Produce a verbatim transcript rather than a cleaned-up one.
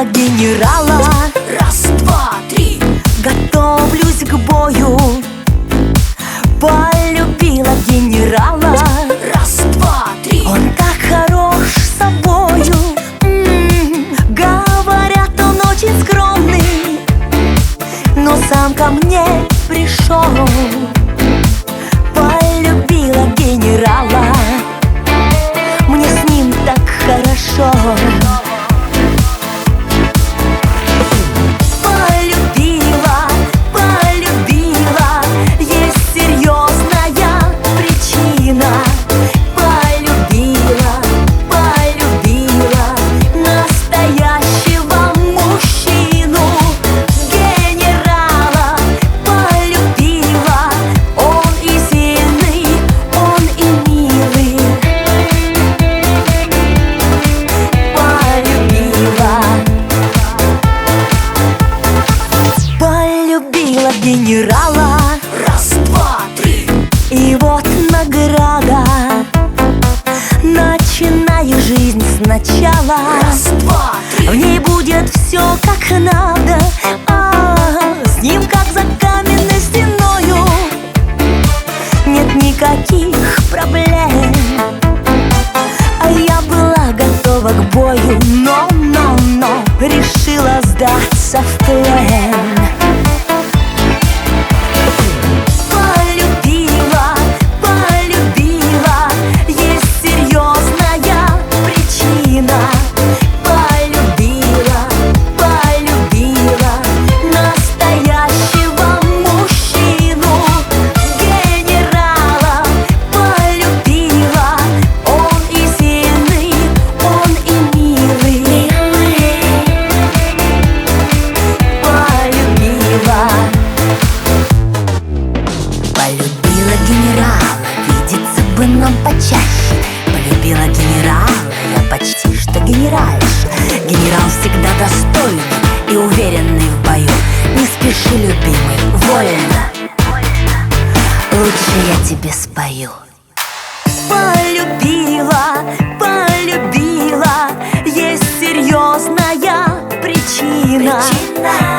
генерала. Раз, два, три. Готовлюсь к бою. Полюбила генерала. Раз, два, три. Он так хорош собою. М-м-м. Говорят, он очень скромный, но сам ко мне пришел. Полюбила генерала. Мне с ним так хорошо. Полюбила, полюбила, есть серьезная причина. Полюбила, полюбила настоящего мужчину. Генерала полюбила. Он и сильный, он и милый. Полюбила, полюбила генерала. Раз, два, три. И вот награда. Начинаю жизнь сначала. Раз, два, три. В ней будет все как надо. А, с ним как за каменной стеною. Нет никаких проблем. А я была готова к бою, но, но, но решила сдаться в плен. Полюбила, полюбила, есть серьезная причина. Полюбила, полюбила настоящего мужчину. Генерала полюбила. Он и сильный, он и милый. Полюбила, полюбила генерала, видеться бы нам почаще. Полюбила генерала, я почти что генеральша. Генерал всегда достойный и уверенный в бою. Не спеши, любимый, вольно, лучше я тебе спою. Полюбила, полюбила, есть серьезная причина. Причина.